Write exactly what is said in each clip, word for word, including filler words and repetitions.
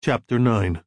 Chapter nine.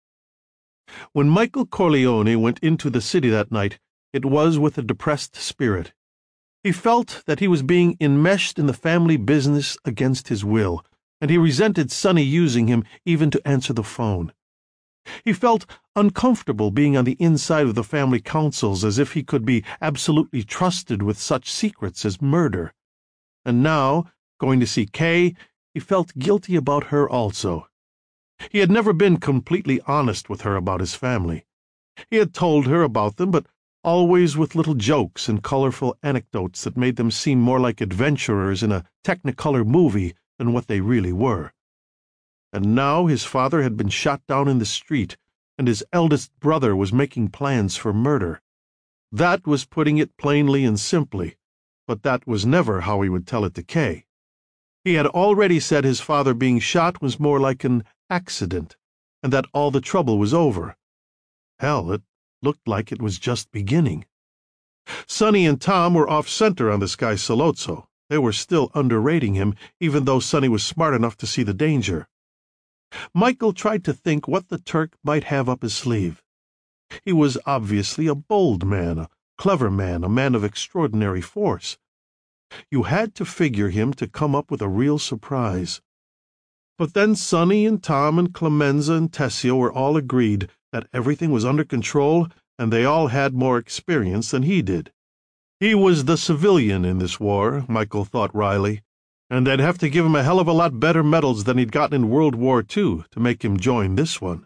When Michael Corleone went into the city that night, it was with a depressed spirit. He felt that he was being enmeshed in the family business against his will, and he resented Sonny using him even to answer the phone. He felt uncomfortable being on the inside of the family councils, as if he could be absolutely trusted with such secrets as murder. And now, going to see Kay, he felt guilty about her also. He had never been completely honest with her about his family. He had told her about them, but always with little jokes and colorful anecdotes that made them seem more like adventurers in a Technicolor movie than what they really were. And now his father had been shot down in the street, and his eldest brother was making plans for murder. That was putting it plainly and simply, but that was never how he would tell it to Kay. He had already said his father being shot was more like an accident, and that all the trouble was over. Hell, it looked like it was just beginning. Sonny and Tom were off-center on this guy Sollozzo. They were still underrating him, even though Sonny was smart enough to see the danger. Michael tried to think what the Turk might have up his sleeve. He was obviously a bold man, a clever man, a man of extraordinary force. You had to figure him to come up with a real surprise. But then Sonny and Tom and Clemenza and Tessio were all agreed that everything was under control, and they all had more experience than he did. He was the civilian in this war, Michael thought wryly, and they'd have to give him a hell of a lot better medals than he'd gotten in World War Two to make him join this one.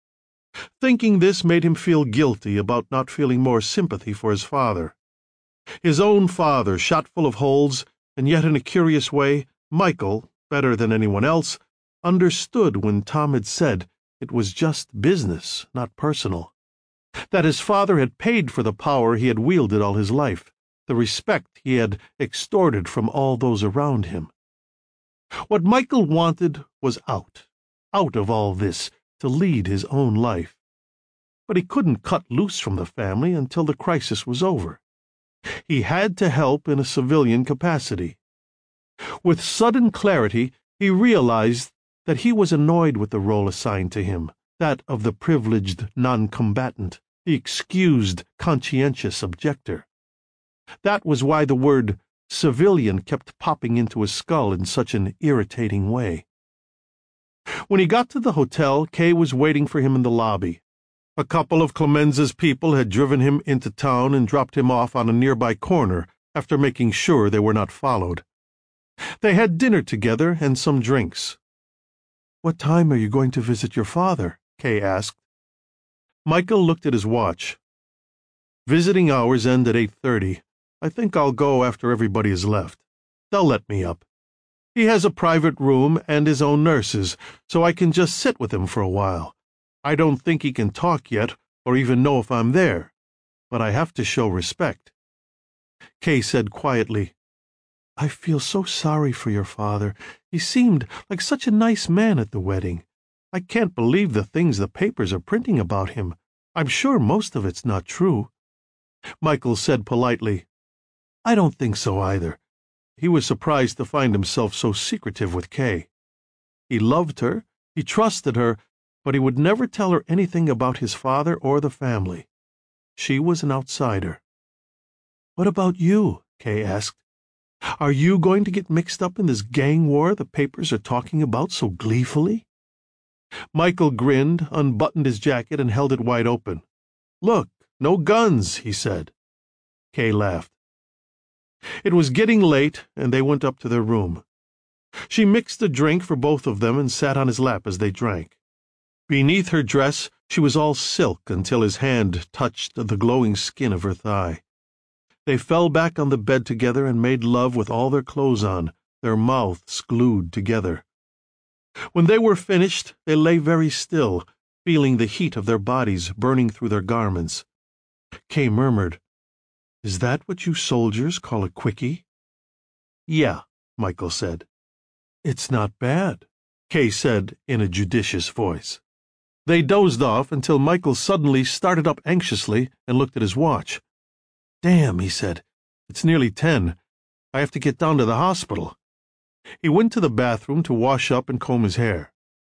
Thinking this made him feel guilty about not feeling more sympathy for his father. His own father, shot full of holes, and yet in a curious way, Michael, better than anyone else, understood when Tom had said it was just business, not personal. That his father had paid for the power he had wielded all his life, the respect he had extorted from all those around him. What Michael wanted was out, out of all this, to lead his own life. But he couldn't cut loose from the family until the crisis was over. He had to help in a civilian capacity. With sudden clarity, he realized that he was annoyed with the role assigned to him, that of the privileged non-combatant, the excused conscientious objector. That was why the word civilian kept popping into his skull in such an irritating way. When he got to the hotel, Kay was waiting for him in the lobby. A couple of Clemenza's people had driven him into town and dropped him off on a nearby corner after making sure they were not followed. They had dinner together and some drinks. "What time are you going to visit your father?" Kay asked. Michael looked at his watch. "Visiting hours end at eight thirty. I think I'll go after everybody has left. They'll let me up. He has a private room and his own nurses, so I can just sit with him for a while. I don't think he can talk yet, or even know if I'm there, but I have to show respect." Kay said quietly, "I feel so sorry for your father. He seemed like such a nice man at the wedding. I can't believe the things the papers are printing about him. I'm sure most of it's not true." Michael said politely, "I don't think so either." He was surprised to find himself so secretive with Kay. He loved her, he trusted her, but he would never tell her anything about his father or the family. She was an outsider. "What about you?" Kay asked. "Are you going to get mixed up in this gang war the papers are talking about so gleefully?" Michael grinned, unbuttoned his jacket, and held it wide open. "Look, no guns," he said. Kay laughed. It was getting late, and they went up to their room. She mixed a drink for both of them and sat on his lap as they drank. Beneath her dress, she was all silk until his hand touched the glowing skin of her thigh. They fell back on the bed together and made love with all their clothes on, their mouths glued together. When they were finished, they lay very still, feeling the heat of their bodies burning through their garments. Kay murmured, "Is that what you soldiers call a quickie?" "Yeah," Michael said. "It's not bad," Kay said in a judicious voice. They dozed off until Michael suddenly started up anxiously and looked at his watch. "Damn," he said. "It's nearly ten. I have to get down to the hospital." He went to the bathroom to wash up and comb his hair.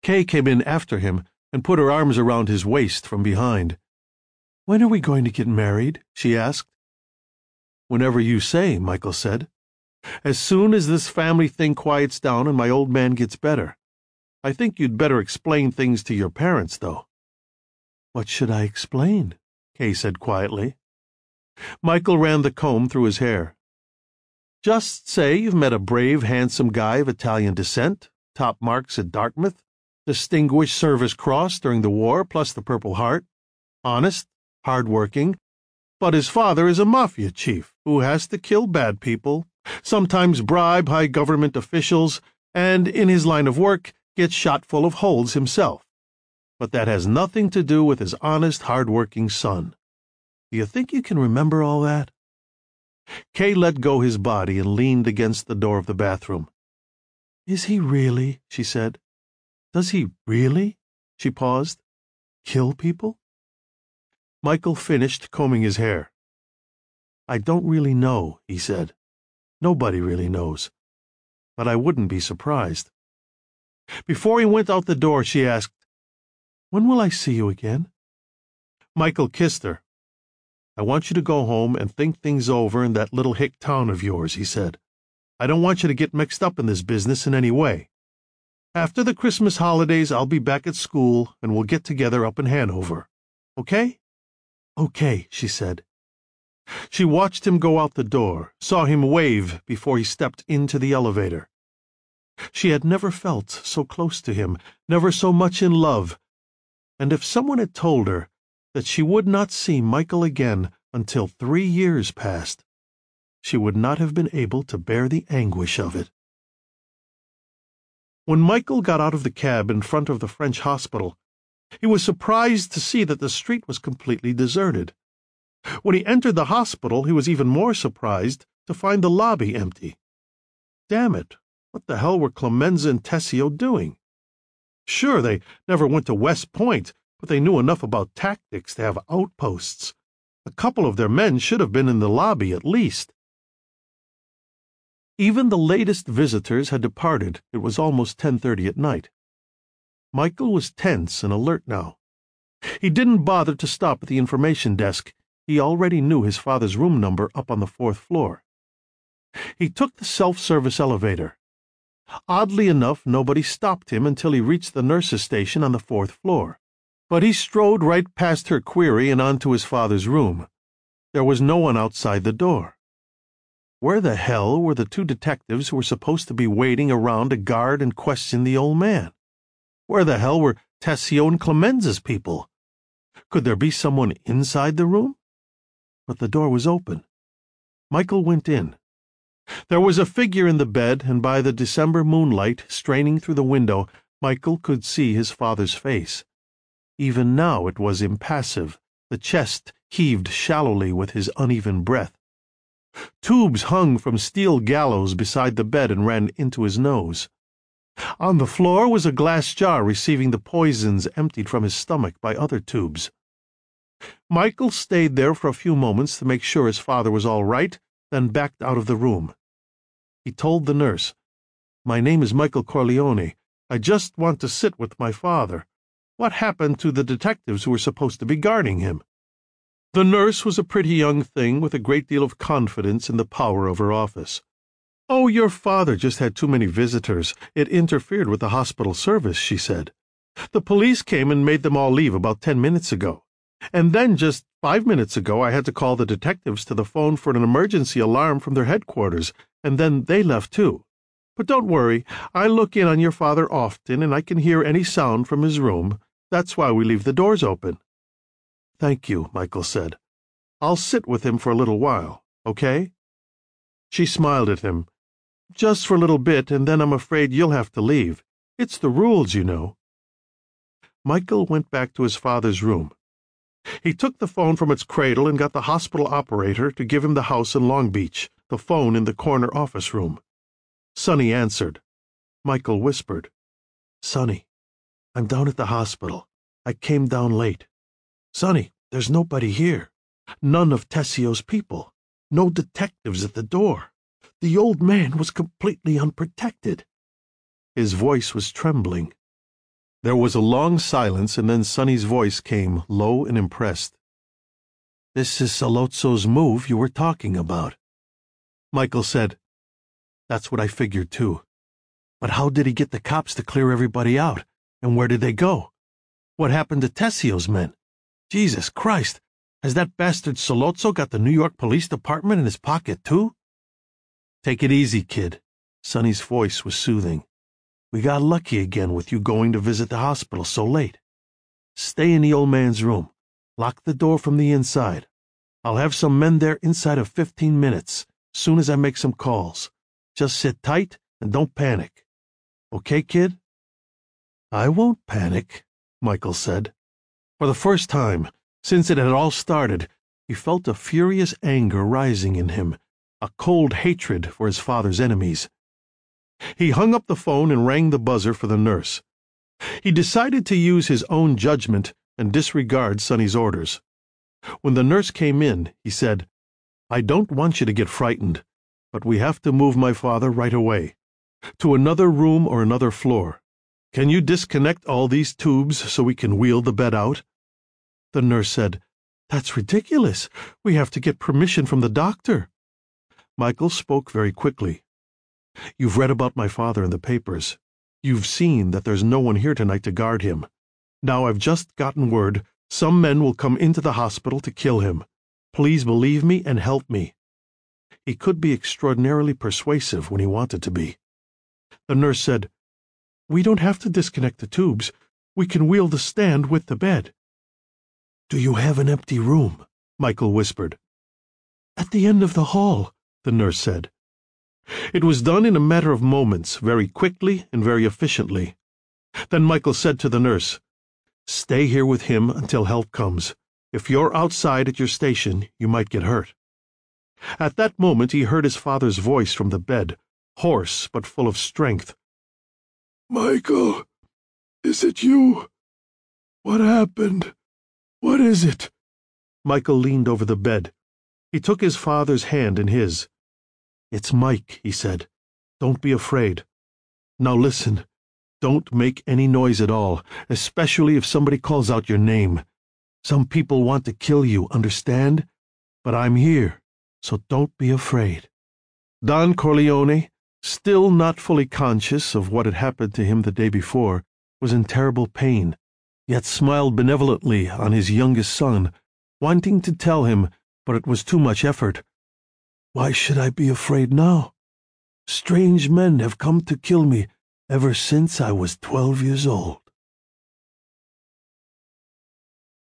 Kay came in after him and put her arms around his waist from behind. "When are we going to get married?" she asked. "Whenever you say," Michael said. "As soon as this family thing quiets down and my old man gets better. I think you'd better explain things to your parents, though." "What should I explain?" Kay said quietly. Michael ran the comb through his hair. "Just say you've met a brave, handsome guy of Italian descent, top marks at Dartmouth, Distinguished Service Cross during the war plus the Purple Heart, honest, hard-working, but his father is a mafia chief who has to kill bad people, sometimes bribe high government officials, and in his line of work gets shot full of holes himself. But that has nothing to do with his honest, hard-working son. Do you think you can remember all that?" Kay let go his body and leaned against the door of the bathroom. "Is he really?" she said. "Does he really?" She paused. "Kill people?" Michael finished combing his hair. "I don't really know," he said. "Nobody really knows. But I wouldn't be surprised." Before he went out the door, she asked, "When will I see you again?" Michael kissed her. "I want you to go home and think things over in that little hick town of yours," he said. "I don't want you to get mixed up in this business in any way. After the Christmas holidays, I'll be back at school, and we'll get together up in Hanover. Okay?" "Okay," she said. She watched him go out the door, saw him wave before he stepped into the elevator. She had never felt so close to him, never so much in love, and if someone had told her that she would not see Michael again until three years passed, she would not have been able to bear the anguish of it. When Michael got out of the cab in front of the French hospital, he was surprised to see that the street was completely deserted. When he entered the hospital, he was even more surprised to find the lobby empty. Damn it, what the hell were Clemenza and Tessio doing? Sure, they never went to West Point, but they knew enough about tactics to have outposts. A couple of their men should have been in the lobby at least. Even the latest visitors had departed. It was almost ten thirty at night. Michael was tense and alert now. He didn't bother to stop at the information desk. He already knew his father's room number up on the fourth floor. He took the self-service elevator. Oddly enough, nobody stopped him until he reached the nurse's station on the fourth floor. But he strode right past her query and onto his father's room. There was no one outside the door. Where the hell were the two detectives who were supposed to be waiting around to guard and question the old man? Where the hell were Tessio and Clemenza's people? Could there be someone inside the room? But the door was open. Michael went in. There was a figure in the bed, and by the December moonlight straining through the window, Michael could see his father's face. Even now it was impassive. The chest heaved shallowly with his uneven breath. Tubes hung from steel gallows beside the bed and ran into his nose. On the floor was a glass jar receiving the poisons emptied from his stomach by other tubes. Michael stayed there for a few moments to make sure his father was all right, then backed out of the room. He told the nurse, "My name is Michael Corleone. I just want to sit with my father. What happened to the detectives who were supposed to be guarding him?" The nurse was a pretty young thing with a great deal of confidence in the power of her office. "Oh, your father just had too many visitors. It interfered with the hospital service," she said. "The police came and made them all leave about ten minutes ago. And then just five minutes ago I had to call the detectives to the phone for an emergency alarm from their headquarters, and then they left too. But don't worry, I look in on your father often and I can hear any sound from his room. That's why we leave the doors open." "Thank you," Michael said. "I'll sit with him for a little while, okay?" She smiled at him. "Just for a little bit, and then I'm afraid you'll have to leave. It's the rules, you know." Michael went back to his father's room. He took the phone from its cradle and got the hospital operator to give him the house in Long Beach, the phone in the corner office room. Sonny answered. Michael whispered, "Sonny, I'm down at the hospital. I came down late. Sonny, there's nobody here. None of Tessio's people. No detectives at the door. The old man was completely unprotected." His voice was trembling. There was a long silence, and then Sonny's voice came, low and impressed. "This is Sollozzo's move you were talking about." Michael said, "That's what I figured, too. But how did he get the cops to clear everybody out? And where did they go? What happened to Tessio's men? Jesus Christ, has that bastard Sollozzo got the New York Police Department in his pocket, too?" "Take it easy, kid." Sonny's voice was soothing. "We got lucky again with you going to visit the hospital so late. Stay in the old man's room. Lock the door from the inside. I'll have some men there inside of fifteen minutes, soon as I make some calls. Just sit tight and don't panic. Okay, kid?" "I won't panic," Michael said. For the first time, since it had all started, he felt a furious anger rising in him, a cold hatred for his father's enemies. He hung up the phone and rang the buzzer for the nurse. He decided to use his own judgment and disregard Sonny's orders. When the nurse came in, he said, "I don't want you to get frightened, but we have to move my father right away, to another room or another floor. Can you disconnect all these tubes so we can wheel the bed out?" The nurse said, "That's ridiculous. We have to get permission from the doctor." Michael spoke very quickly. "You've read about my father in the papers. You've seen that there's no one here tonight to guard him. Now I've just gotten word some men will come into the hospital to kill him. Please believe me and help me." He could be extraordinarily persuasive when he wanted to be. The nurse said, "We don't have to disconnect the tubes. We can wheel the stand with the bed." "Do you have an empty room?" Michael whispered. "At the end of the hall," the nurse said. It was done in a matter of moments, very quickly and very efficiently. Then Michael said to the nurse, "Stay here with him until help comes. If you're outside at your station, you might get hurt." At that moment he heard his father's voice from the bed, hoarse but full of strength. "Michael, is it you? What happened? What is it?" Michael leaned over the bed. He took his father's hand in his. "It's Mike," he said. "Don't be afraid. Now listen, don't make any noise at all, especially if somebody calls out your name. Some people want to kill you, understand? But I'm here, so don't be afraid." Don Corleone, still not fully conscious of what had happened to him the day before, was in terrible pain, yet smiled benevolently on his youngest son, wanting to tell him, but it was too much effort. "Why should I be afraid now? Strange men have come to kill me ever since I was twelve years old."